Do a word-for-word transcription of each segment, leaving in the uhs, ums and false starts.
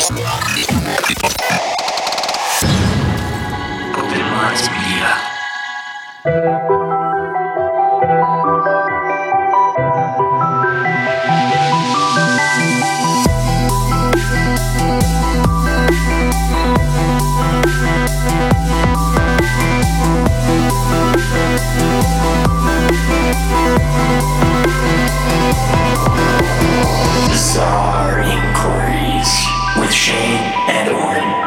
Open Minds Media. Bizarre Inquiries with Shane and Oren.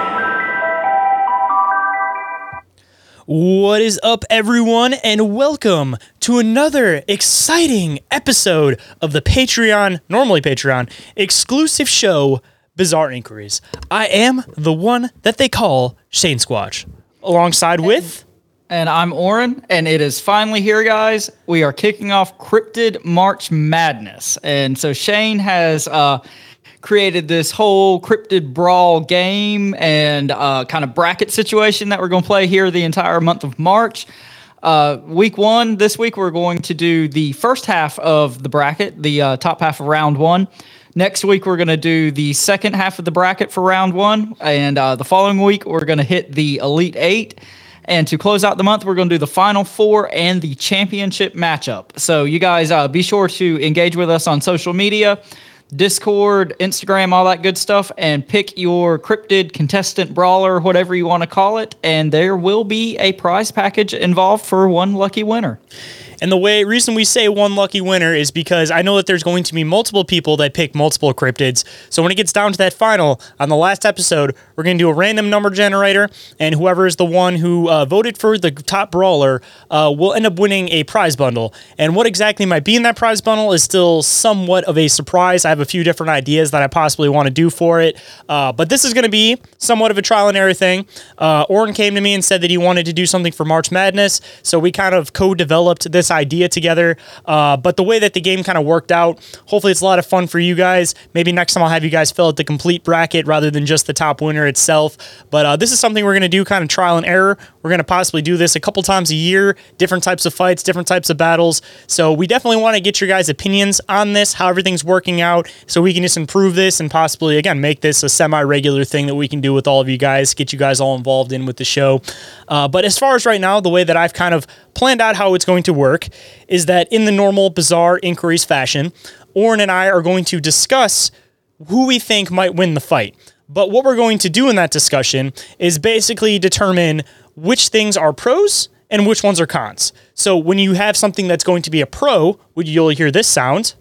What is up, everyone, and welcome to another exciting episode of the Patreon, normally Patreon, exclusive show, Bizarre Inquiries. I am the one that they call Shane Squatch, alongside with... And I'm Oren, and it is finally here, guys. We are kicking off Cryptid March Madness. And so Shane has uh, created this whole Cryptid Brawl game and uh, kind of bracket situation that we're going to play here the entire month of March. Uh, week one, this week, we're going to do the first half of the bracket, the uh, top half of round one. Next week, we're going to do the second half of the bracket for round one. And uh, the following week, we're going to hit the Elite Eight. And to close out the month, we're going to do the Final Four and the championship matchup. So you guys uh, be sure to engage with us on social media, Discord, Instagram, all that good stuff, and pick your cryptid contestant brawler, whatever you want to call it. And there will be a prize package involved for one lucky winner. And the way reason we say one lucky winner is because I know that there's going to be multiple people that pick multiple cryptids. So when it gets down to that final, on the last episode, we're going to do a random number generator, and whoever is the one who uh, voted for the top brawler uh, will end up winning a prize bundle. And what exactly might be in that prize bundle is still somewhat of a surprise. I have a few different ideas that I possibly want to do for it. Uh, but this is going to be somewhat of a trial and error thing. Uh, Oren came to me and said that he wanted to do something for March Madness. So we kind of co-developed this idea together, uh, but the way that the game kind of worked out, hopefully it's a lot of fun for you guys. Maybe next time I'll have you guys fill out the complete bracket rather than just the top winner itself. But uh, this is something we're going to do kind of trial and error. We're going to possibly do this a couple times a year, different types of fights, different types of battles. So we definitely want to get your guys' opinions on this, how everything's working out, so we can just improve this and possibly, again, make this a semi-regular thing that we can do with all of you guys, get you guys all involved in with the show. Uh, but as far as right now, the way that I've kind of planned out how it's going to work is that in the normal Bizarre Inquiries fashion, Oren and I are going to discuss who we think might win the fight. But what we're going to do in that discussion is basically determine which things are pros and which ones are cons. So when you have something that's going to be a pro, you'll hear this sound.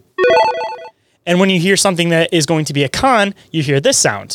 And when you hear something that is going to be a con, you hear this sound.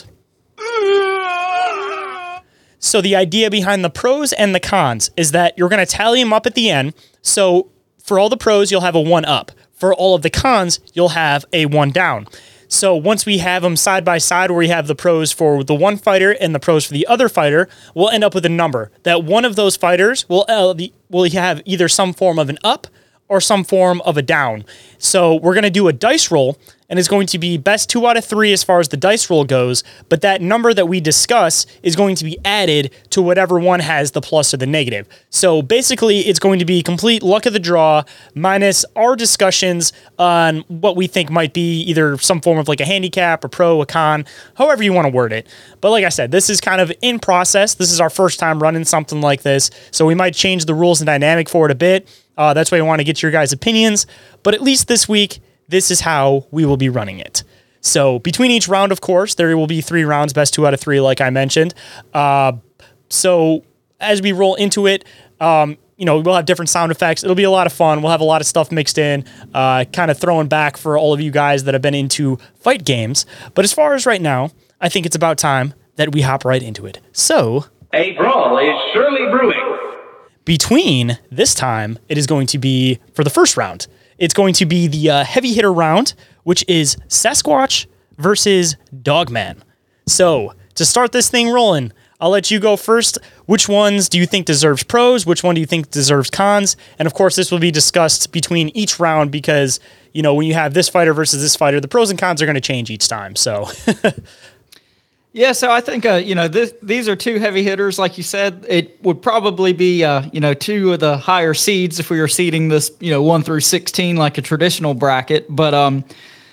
So the idea behind the pros and the cons is that you're going to tally them up at the end. So for all the pros, you'll have a one up. For all of the cons, you'll have a one down. So once we have them side by side, where we have the pros for the one fighter and the pros for the other fighter, we'll end up with a number that one of those fighters will uh, will have either some form of an up or some form of a down. So we're going to do a dice roll, and it's going to be best two out of three as far as the dice roll goes, but that number that we discuss is going to be added to whatever one has the plus or the negative. So basically, it's going to be complete luck of the draw minus our discussions on what we think might be either some form of like a handicap, a pro, a con, however you want to word it. But like I said, this is kind of in process. This is our first time running something like this, so we might change the rules and dynamic for it a bit. Uh, that's why I want to get your guys' opinions. But at least this week, this is how we will be running it. So between each round, of course, there will be three rounds, best two out of three, like I mentioned. Uh, so as we roll into it, um, you know, we'll have different sound effects. It'll be a lot of fun. We'll have a lot of stuff mixed in, uh, kind of throwing back for all of you guys that have been into fight games. But as far as right now, I think it's about time that we hop right into it. So A brawl is surely brewing. Between this time, it is going to be, for the first round, it's going to be the uh, heavy hitter round, which is Sasquatch versus Dogman. So, to start this thing rolling, I'll let you go first. Which ones do you think deserves pros? Which one do you think deserves cons? And of course, this will be discussed between each round because, you know, when you have this fighter versus this fighter, the pros and cons are going to change each time. So... Yeah, so I think, uh, you know, this, these are two heavy hitters. Like you said, it would probably be, uh, you know, two of the higher seeds if we were seeding this, you know, one through sixteen like a traditional bracket. But, um,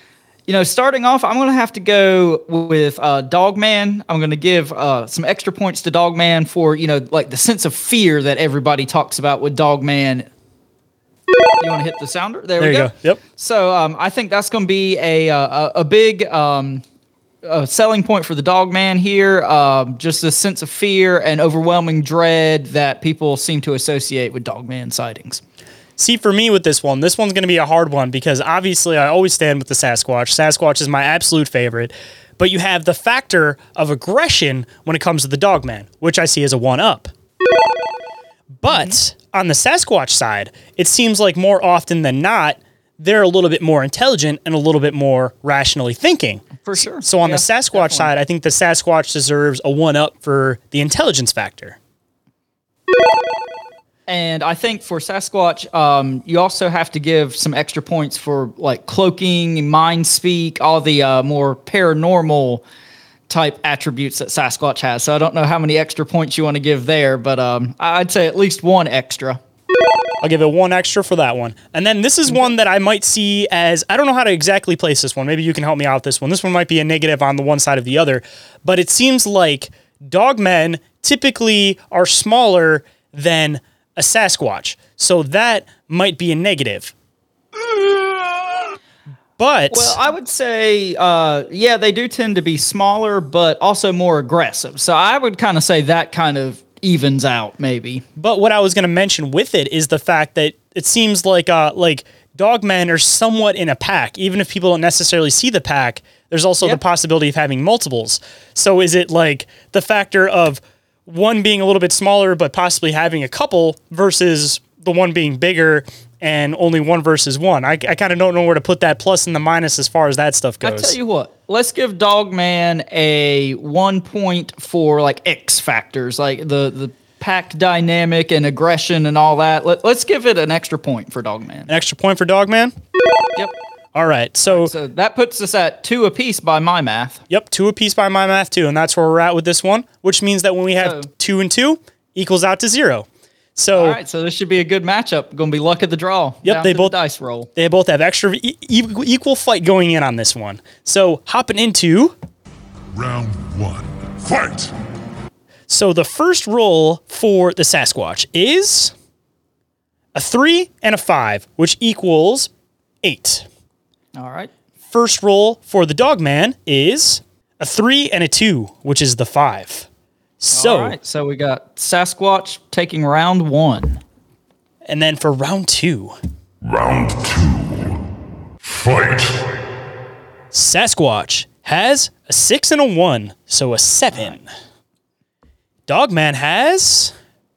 you know, starting off, I'm going to have to go with uh, Dogman. I'm going to give uh, some extra points to Dogman for, you know, like the sense of fear that everybody talks about with Dogman. You want to hit the sounder? There, There we you go. go. Yep. So um, I think that's going to be a, a, a big um, a selling point for the Dogman here. Um, just a sense of fear and overwhelming dread that people seem to associate with Dogman sightings. See, for me with this one, this one's going to be a hard one because obviously I always stand with the Sasquatch. Sasquatch is my absolute favorite. But you have the factor of aggression when it comes to the Dogman, which I see as a one-up. But mm-hmm. on the Sasquatch side, it seems like more often than not, they're a little bit more intelligent and a little bit more rationally thinking. For sure. So on yeah, the Sasquatch definitely. side, I think the Sasquatch deserves a one-up for the intelligence factor. And I think for Sasquatch, um, you also have to give some extra points for like cloaking, mind speak, all the uh, more paranormal type attributes that Sasquatch has. So I don't know how many extra points you want to give there, but um, I'd say at least one extra. I'll give it one extra for that one. And then this is one that I might see as, I don't know how to exactly place this one. Maybe you can help me out with this one. This one might be a negative on the one side of the other, but it seems like dogmen typically are smaller than a Sasquatch. So that might be a negative. But well, I would say, uh, yeah, they do tend to be smaller, but also more aggressive. So I would kind of say that kind of evens out, maybe. But what I was going to mention with it is the fact that it seems like uh, like dogmen are somewhat in a pack. Even if people don't necessarily see the pack, there's also Yep. the possibility of having multiples. So is it like the factor of one being a little bit smaller, but possibly having a couple versus the one being bigger and only one versus one? I, I kind of don't know where to put that plus and the minus as far as that stuff I goes. tell you what, let's give Dogman a one point for like X factors, like the, the pack dynamic and aggression and all that. Let, let's give it an extra point for Dogman. An extra point for Dogman? Yep. All right. So, So that puts us at two apiece by my math. yep, two apiece by my math too. And that's where we're at with this one, which means that when we have So- two and two, equals out to zero. So All right, so this should be a good matchup. Going to be luck of the draw. Yep, down they to both- the dice roll. they both have extra e- e- equal fight going in on this one. So hopping into, Round one. Fight! so the first roll for the Sasquatch is a three and a five, which equals eight. All right. First roll for the Dogman is a three and a two, which is the five. So, All right, so we got Sasquatch taking round one. and then for round two, Round two. Fight! Sasquatch has a six and a one, so a seven. Dogman has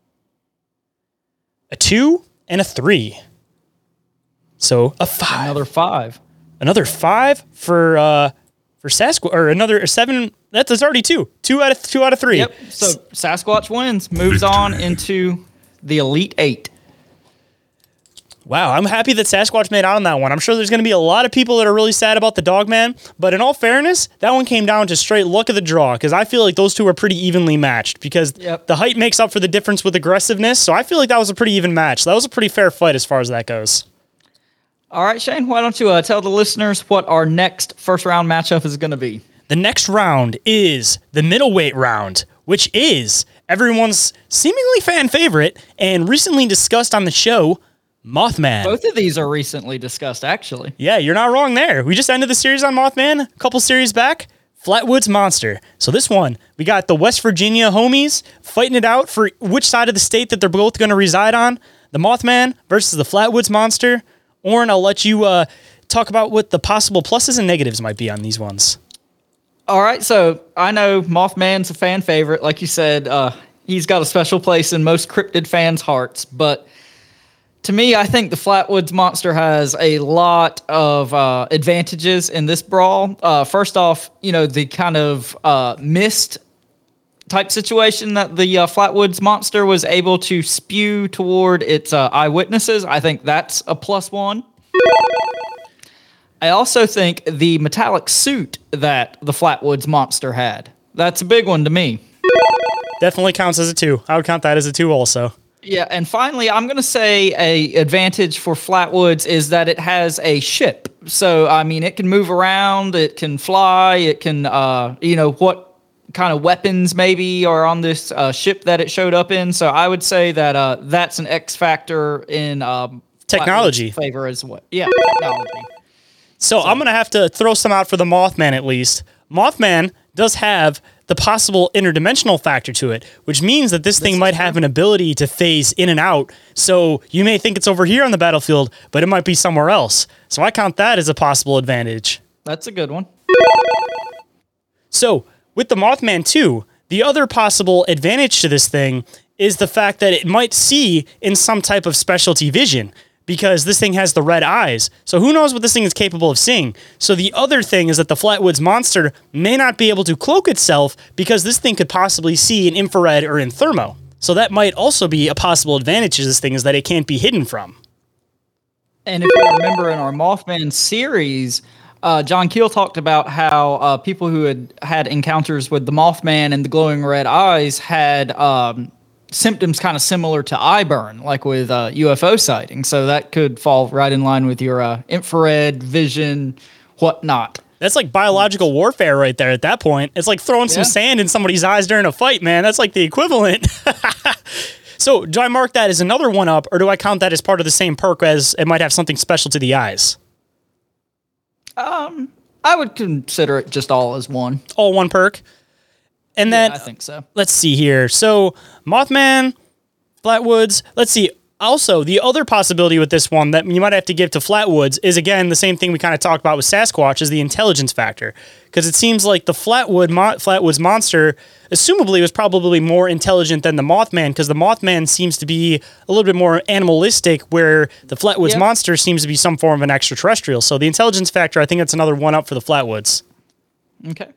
a two and a three, so a five. Another five. Another five for uh for Sasquatch, or another a seven. That's that's already two. Two out of two out of three. Yep. So Sasquatch wins, moves on into the Elite Eight. Wow, I'm happy that Sasquatch made out on that one. I'm sure there's going to be a lot of people that are really sad about the Dogman, but in all fairness, that one came down to straight luck of the draw because I feel like those two are pretty evenly matched because Yep. the height makes up for the difference with aggressiveness. So I feel like that was a pretty even match. That was a pretty fair fight as far as that goes. All right, Shane, why don't you uh, tell the listeners what our next first round matchup is going to be? The next round is the middleweight round, which is everyone's seemingly fan favorite and recently discussed on the show, Mothman. Both of these are recently discussed, actually. Yeah, you're not wrong there. We just ended the series on Mothman a couple series back. Flatwoods Monster. So this one, we got the West Virginia homies fighting it out for which side of the state that they're both going to reside on. The Mothman versus the Flatwoods Monster. Oren, I'll let you uh, talk about what the possible pluses and negatives might be on these ones. All right, so I know Mothman's a fan favorite. Like you said, uh, he's got a special place in most cryptid fans' hearts. But to me, I think the Flatwoods Monster has a lot of uh, advantages in this brawl. Uh, first off, you know, the kind of uh, mist type situation that the uh, Flatwoods Monster was able to spew toward its uh, eyewitnesses. I think that's a plus one. I also think the metallic suit that the Flatwoods Monster had. That's a big one to me. Definitely counts as a two. I would count that as a two also. Yeah, and finally, I'm going to say a advantage for Flatwoods is that it has a ship so I mean, it can move around, it can fly, it can, uh, you know, what kind of weapons maybe are on this uh, ship that it showed up in. So I would say that uh, that's an X factor in um, Technology. Flatwood's favor as well. Yeah, technology. So, so I'm going to have to throw some out for the Mothman at least. Mothman does have the possible interdimensional factor to it, which means that this, this thing might true. have an ability to phase in and out. So you may think it's over here on the battlefield, but it might be somewhere else. So I count that as a possible advantage. That's a good one. So with the Mothman two, the other possible advantage to this thing is the fact that it might see in some type of specialty vision, because this thing has the red eyes. So who knows what this thing is capable of seeing? So the other thing is that the Flatwoods monster may not be able to cloak itself because this thing could possibly see in infrared or in thermo. So that might also be a possible advantage to this thing, is that it can't be hidden from. And if you remember in our Mothman series, uh, John Keel talked about how uh, people who had had encounters with the Mothman and the glowing red eyes had um, symptoms kind of similar to eye burn, like with uh, U F O sightings. So that could fall right in line with your uh, infrared vision, whatnot. That's like biological warfare right there at that point. It's like throwing some Yeah. sand in somebody's eyes during a fight, man. That's like the equivalent. So do I mark that as another one up, or do I count that as part of the same perk as it might have something special to the eyes? Um, I would consider it just all as one. All one perk? And Yeah, then, I think so. let's see here. So Mothman, Flatwoods, let's see. Also, the other possibility with this one that you might have to give to Flatwoods is, again, the same thing we kind of talked about with Sasquatch, is the intelligence factor. Because it seems like the Flatwood mo- Flatwoods monster, assumably, was probably more intelligent than the Mothman, because the Mothman seems to be a little bit more animalistic, where the Flatwoods Yep. monster seems to be some form of an extraterrestrial. So the intelligence factor, I think that's another one up for the Flatwoods. Okay.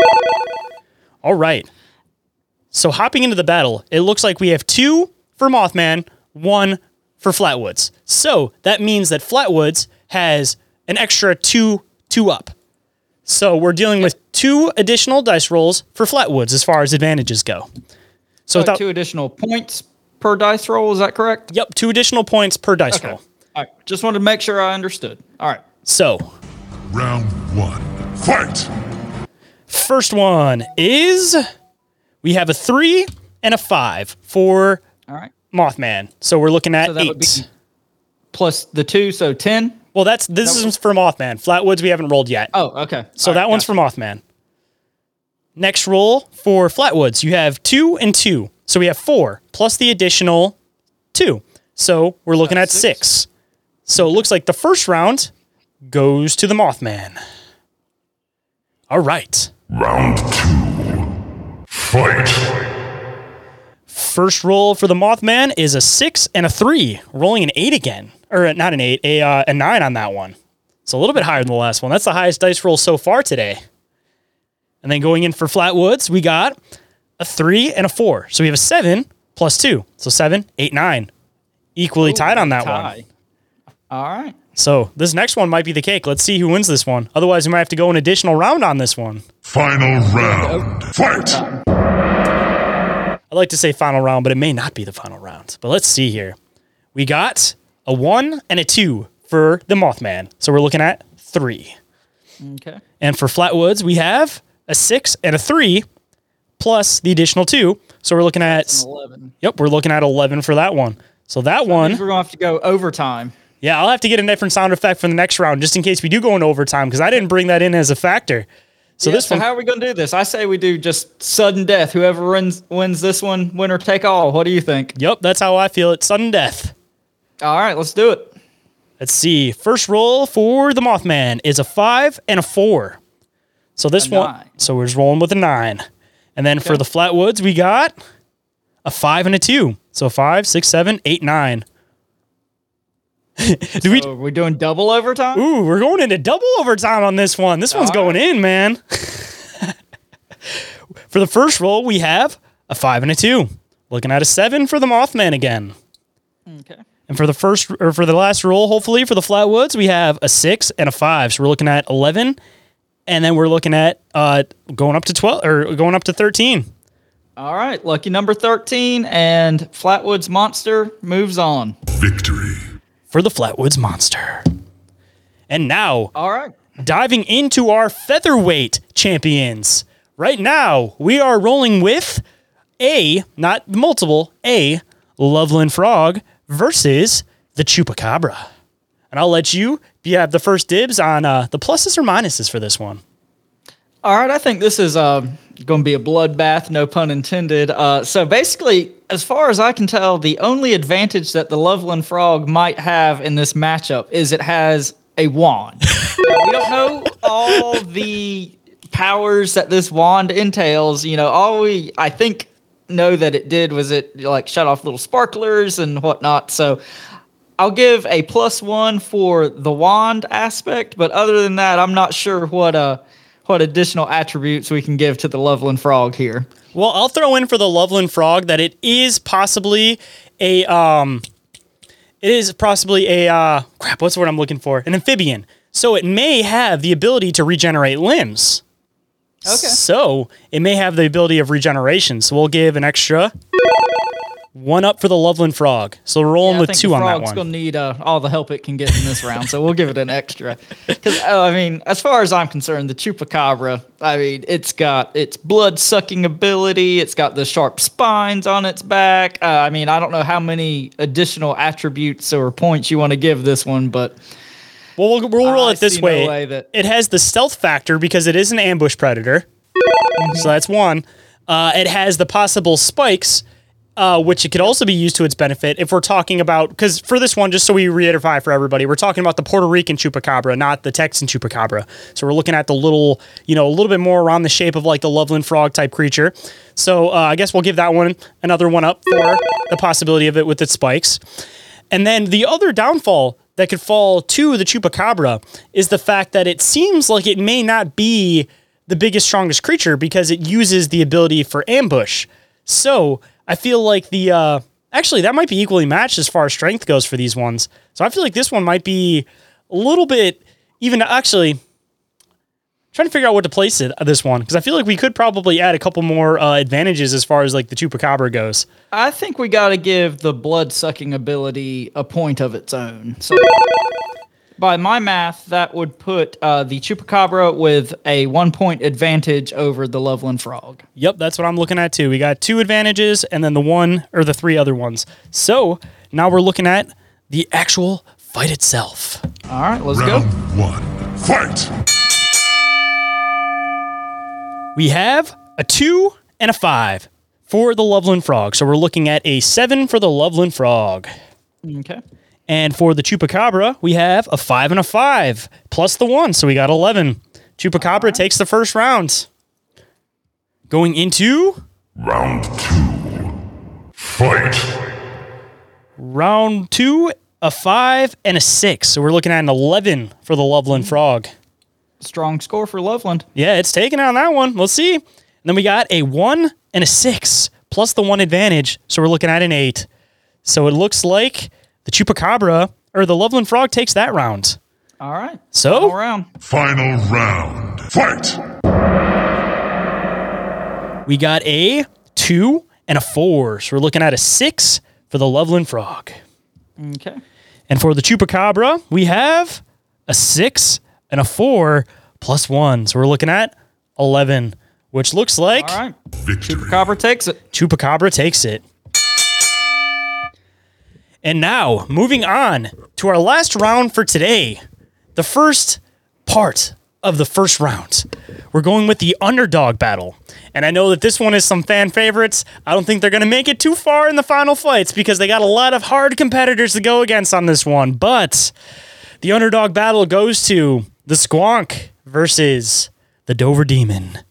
All right. So hopping into the battle, it looks like we have two for Mothman, one for Flatwoods. So that means that Flatwoods has an extra two, two up. So we're dealing with two additional dice rolls for Flatwoods as far as advantages go. So So without, two additional points per dice roll, is that correct? yep, two additional points per dice Okay. roll. All right. Just wanted to make sure I understood. All right. So Round one. Fight! first one is, we have a three and a five for All right. Mothman. So we're looking at So that eight. would be plus the two, so ten. Well, that's this That is for Mothman. Flatwoods we haven't rolled yet. Oh, okay. So that one's for Mothman. Next roll for Flatwoods, you have two and two. So we have four plus the additional two. So we're looking Uh, at six. six. So it looks like the first round goes to the Mothman. All right. Round two. Fight! First roll for the Mothman is a six and a three, rolling an eight again. Or uh, not an eight, a, uh, a nine on that one. It's a little bit higher than the last one. That's the highest dice roll so far today. And then going in for Flatwoods, we got a three and a four. So we have a seven plus two. So seven, eight, nine. Equally Ooh, tied on that one. tie. All right. So this next one might be the cake. Let's see who wins this one. Otherwise, we might have to go an additional round on this one. Final round. Fight! I'd like to say final round, but it may not be the final round. But let's see here. We got a one and a two for the Mothman. So we're looking at three. Okay. And for Flatwoods, we have a six and a three plus the additional two. So we're looking at, eleven. yep, we're looking at eleven for that one. So that one, We're going to have to go overtime. yeah, I'll have to get a different sound effect for the next round just in case we do go into overtime, because I didn't bring that in as a factor. So Yeah, this so one, how are we going to do this? I say we do just sudden death. Whoever wins wins this one, winner take all. What do you think? yep, that's how I feel it. Sudden death. All right, let's do it. Let's see. First roll for the Mothman is a five and a four. So this A one, nine. so we're just rolling with a nine. And then for Okay. the Flatwoods, we got a five and a two. So five, six, seven, eight, nine. Do we? So we're doing double overtime? Ooh, we're going into double overtime on this one. This one's All going in, man. For the first roll, we have a five and a two. Looking at a seven for the Mothman again. Okay. And for the first, or for the last roll, hopefully for the Flatwoods, we have a six and a five. So we're looking at eleven, and then we're looking at uh, going up to twelve or going up to thirteen. All right, lucky number thirteen, and Flatwoods Monster moves on. Victory. For the Flatwoods monster. And now, All right. diving into our featherweight champions. Right now, we are rolling with a, not multiple, a Loveland Frog versus the Chupacabra. And I'll let you, you have the first dibs on uh, the pluses or minuses for this one. All right, I think this is uh, going to be a bloodbath, no pun intended. Uh, so basically, as far as I can tell, the only advantage that the Loveland Frog might have in this matchup is it has a wand. Now, we don't know all the powers that this wand entails. You know, all we, I think, know that it did was it like shut off little sparklers and whatnot. So I'll give a plus one for the wand aspect, but other than that, I'm not sure what uh what additional attributes we can give to the Loveland Frog here. Well, I'll throw in for the Loveland Frog that it is possibly a um, it is possibly a uh, crap. What's the word I'm looking for? An amphibian. So it may have the ability to regenerate limbs. Okay. So it may have the ability of regeneration. So we'll give an extra one up for the Loveland Frog. So we're rolling Yeah, I with think two the on that frog's one. gonna need uh, all the help it can get in this round, so we'll give it an extra. Because uh, I mean, as far as I'm concerned, the Chupacabra, I mean, it's got its blood-sucking ability. It's got the sharp spines on its back. Uh, I mean, I don't know how many additional attributes or points you want to give this one, but Well, we'll, we'll roll I it this see no way. way that- It has the stealth factor because it is an ambush predator. So that's one. Uh, it has the possible spikes, uh, which it could also be used to its benefit if we're talking about, because for this one, just so we reiterate for everybody, we're talking about the Puerto Rican Chupacabra, not the Texan Chupacabra. So we're looking at the little, you know, a little bit more around the shape of like the Loveland Frog type creature. So uh, I guess we'll give that one another one up for the possibility of it with its spikes. And then the other downfall that could fall to the Chupacabra is the fact that it seems like it may not be the biggest, strongest creature because it uses the ability for ambush. So I feel like the, uh, actually that might be equally matched as far as strength goes for these ones. So I feel like this one might be a little bit even actually trying to figure out what to place it this one. Cause I feel like we could probably add a couple more uh, advantages as far as like the Chupacabra goes. I think we got to give the blood-sucking ability a point of its own. So by my math, that would put uh, the Chupacabra with a one-point advantage over the Loveland Frog. Yep, that's what I'm looking at too. We got two advantages and then the one or the three other ones. So now we're looking at the actual fight itself. All right, let's Round go. one. Fight! We have a two and a five for the Loveland Frog. So we're looking at a seven for the Loveland Frog. Okay. And for the Chupacabra, we have a five and a five plus the one. So we got eleven. Chupacabra right. takes the first round. Going into round two. Fight. Round two, a five and a six. So we're looking at an eleven for the Loveland Frog. Strong score for Loveland. Yeah, it's taken on that one. Let's see. And then we got a one and a six plus the one advantage. So we're looking at an eight. So it looks like the Chupacabra or the Loveland Frog takes that round. All right. So Final round. Final round. Fight. We got a two and a four. So we're looking at a six for the Loveland Frog. Okay. And for the Chupacabra, we have a six and a four plus one. So we're looking at eleven, which looks like All right. Victory. Chupacabra takes it. Chupacabra takes it. And now, moving on to our last round for today, the first part of the first round. We're going with the underdog battle. And I know that this one is some fan favorites. I don't think they're going to make it too far in the final fights because they got a lot of hard competitors to go against on this one. But the underdog battle goes to the Squonk versus the Dover Demon.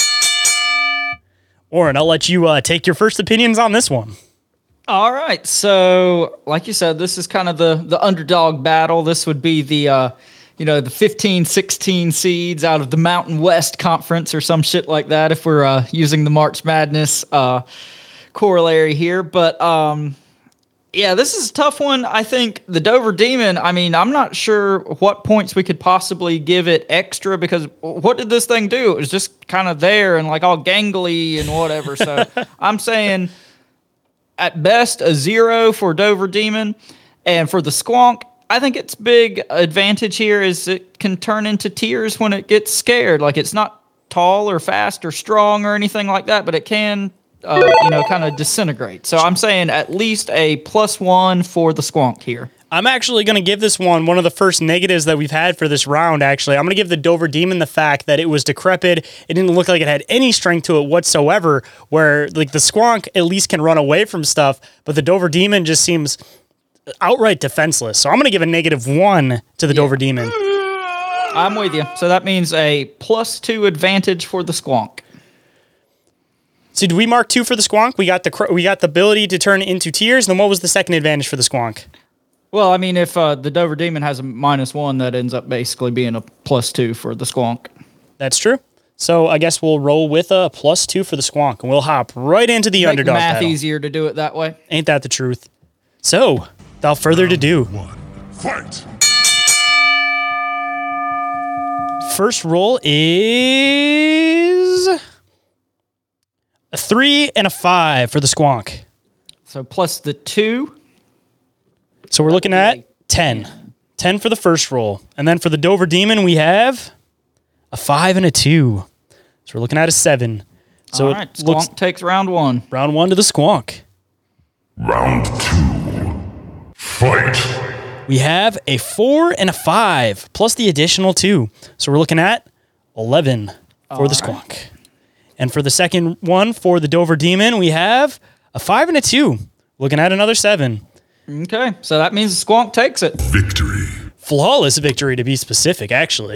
Oren, I'll let you uh, take your first opinions on this one. All right. So, like you said, this is kind of the, the underdog battle. This would be the, uh, you know, the fifteen, sixteen seeds out of the Mountain West Conference or some shit like that if we're uh, using the March Madness uh, corollary here. But, um, yeah, this is a tough one. I think the Dover Demon, I mean, I'm not sure what points we could possibly give it extra because what did this thing do? It was just kind of there and like all gangly and whatever. So I'm saying at best a zero for Dover Demon. And for the Squonk, I think its big advantage here is it can turn into tears when it gets scared. Like, it's not tall or fast or strong or anything like that, but it can, uh, you know, kind of disintegrate. So I'm saying at least a plus one for the Squonk here. I'm actually going to give this one one of the first negatives that we've had for this round, actually. I'm going to give the Dover Demon the fact that it was decrepit. It didn't look like it had any strength to it whatsoever, where like the Squonk at least can run away from stuff, but the Dover Demon just seems outright defenseless. So I'm going to give a negative one to the yeah. Dover Demon. I'm with you. So that means a plus two advantage for the Squonk. So did we mark two for the Squonk? We got the we got the ability to turn it into tears. Then what was the second advantage for the Squonk? Well, I mean, if uh, the Dover Demon has a minus one, that ends up basically being a plus two for the Squonk. That's true. So I guess we'll roll with a plus two for the Squonk, and we'll hop right into the Make underdog the math battle. Easier to do it that way. Ain't that the truth? So, without further ado, One. Fight! first roll is a three and a five for the Squonk. So plus the two. So we're looking at ten. ten for the first roll. And then for the Dover Demon, we have a five and a two. So we're looking at a seven. So All right, it looks Squonk takes round one. round one to the Squonk. Round two. Fight! We have a four and a five, plus the additional two. So we're looking at eleven for All the right. Squonk. And for the second one, for the Dover Demon, we have a five and a two. Looking at another seven. Okay, so that means the Squonk takes it. Victory. Flawless victory, to be specific, actually.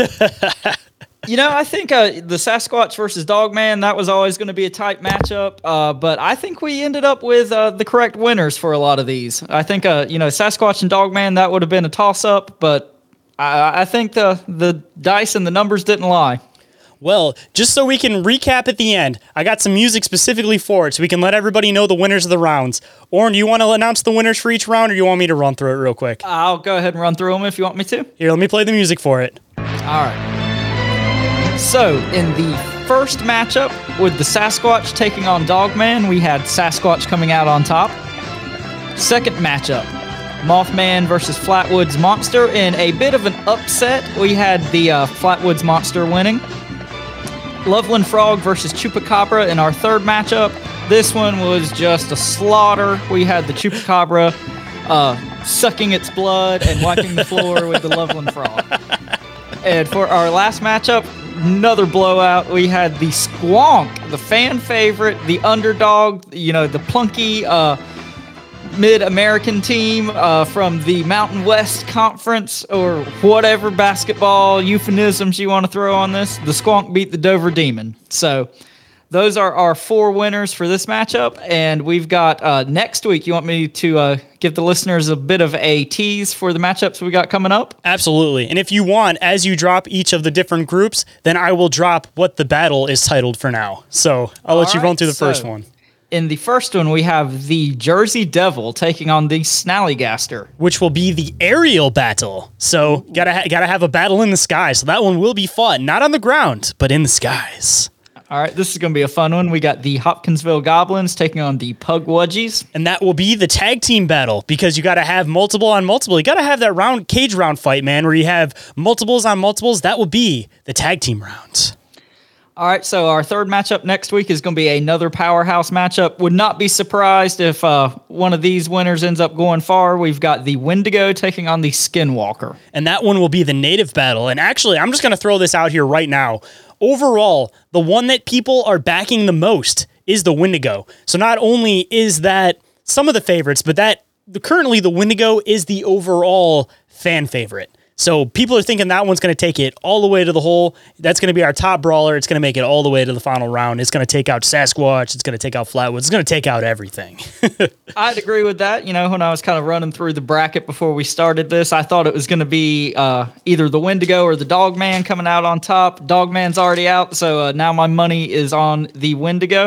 You know, I think uh, the Sasquatch versus Dogman, that was always going to be a tight matchup. Uh, but I think we ended up with uh, the correct winners for a lot of these. I think, uh, you know, Sasquatch and Dogman, that would have been a toss-up. But I, I think the, the dice and the numbers didn't lie. Well, just so we can recap at the end, I got some music specifically for it so we can let everybody know the winners of the rounds. Oren, do you want to announce the winners for each round, or do you want me to run through it real quick? I'll go ahead and run through them if you want me to. Here, let me play the music for it. All right. So, in the first matchup with the Sasquatch taking on Dogman, we had Sasquatch coming out on top. Second matchup, Mothman versus Flatwoods Monster. In a bit of an upset, we had the uh, Flatwoods Monster winning. Loveland Frog versus Chupacabra in our third matchup. This one was just a slaughter. We had the Chupacabra uh, sucking its blood and wiping the floor with the Loveland Frog. And for our last matchup, another blowout. We had the Squonk, the fan favorite, the underdog, you know, the plunky uh, mid-American team uh, from the Mountain West Conference, or whatever basketball euphemisms you want to throw on this. The Squonk beat the Dover Demon. So those are our four winners for this matchup. And we've got uh, next week. You want me to uh, give the listeners a bit of a tease for the matchups we got coming up? Absolutely. And if you want, as you drop each of the different groups, then I will drop what the battle is titled for now. So I'll let All you right, run through the so first one. In the first one, we have the Jersey Devil taking on the Snallygaster. Which will be the aerial battle. So gotta ha- gotta have a battle in the sky. So that one will be fun, not on the ground, but in the skies. All right, this is going to be a fun one. We got the Hopkinsville Goblins taking on the Pugwudgies. And that will be the tag team battle, because you gotta have multiple on multiple. You gotta have that round cage round fight, man, where you have multiples on multiples. That will be the tag team round. All right, so our third matchup next week is going to be another powerhouse matchup. Would not be surprised if uh, one of these winners ends up going far. We've got the Wendigo taking on the Skinwalker. And that one will be the native battle. And actually, I'm just going to throw this out here right now. Overall, the one that people are backing the most is the Wendigo. So not only is that some of the favorites, but that currently the Wendigo is the overall fan favorite. So people are thinking that one's going to take it all the way to the hole. That's going to be our top brawler. It's going to make it all the way to the final round. It's going to take out Sasquatch. It's going to take out Flatwoods. It's going to take out everything. I'd agree with that. You know, when I was kind of running through the bracket before we started this, I thought it was going to be uh, either the Wendigo or the Dogman coming out on top. Dogman's already out, so uh, now my money is on the Wendigo.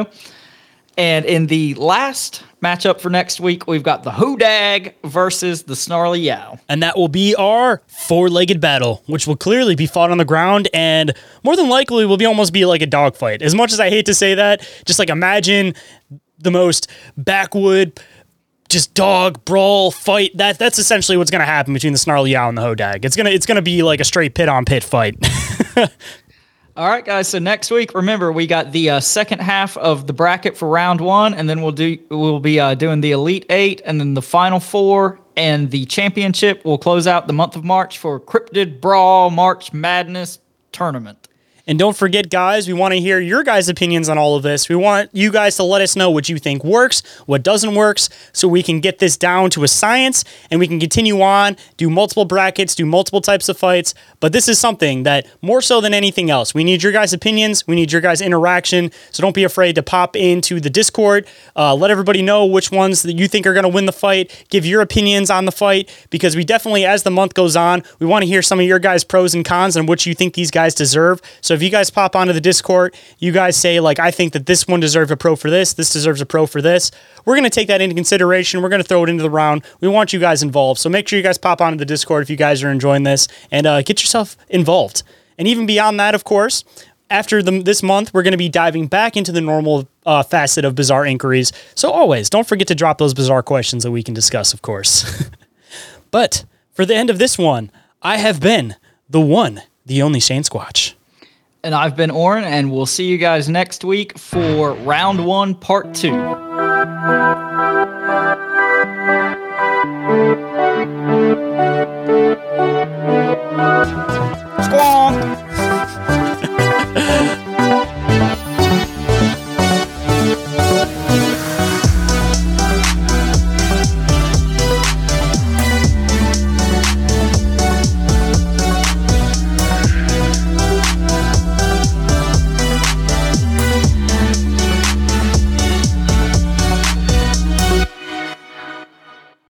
And in the last matchup for next week, we've got the Hoodag versus the Snarly Yow. And that will be our four-legged battle, which will clearly be fought on the ground, and more than likely will be almost be like a dogfight. As much as I hate to say that, just like imagine the most backwood, just dog brawl fight. That that's essentially what's going to happen between the Snarl-Yow and the Hodag. It's gonna it's gonna be like a straight pit on pit fight. All right, guys. So next week, remember we got the uh, second half of the bracket for round one, and then we'll do we'll be uh, doing the Elite Eight, and then the Final Four, and the championship will close out the month of March for Cryptid Brawl March Madness Tournament. And don't forget, guys, we want to hear your guys' opinions on all of this. We want you guys to let us know what you think works, what doesn't work, so we can get this down to a science and we can continue on, do multiple brackets, do multiple types of fights. But this is something that, more so than anything else, we need your guys' opinions, we need your guys' interaction. So don't be afraid to pop into the Discord. Uh, let everybody know which ones that you think are going to win the fight. Give your opinions on the fight, because we definitely, as the month goes on, we want to hear some of your guys' pros and cons and what you think these guys deserve. So if you guys pop onto the Discord, you guys say, like, I think that this one deserves a pro for this, this deserves a pro for this. We're going to take that into consideration. We're going to throw it into the round. We want you guys involved. So make sure you guys pop onto the Discord if you guys are enjoying this, and uh, get yourself involved. And even beyond that, of course, after the, this month, we're going to be diving back into the normal uh, facet of Bizarre Inquiries. So always, don't forget to drop those bizarre questions that we can discuss, of course. But for the end of this one, I have been the one, the only Shane Squatch. And I've been Oren, and we'll see you guys next week for round one, part two.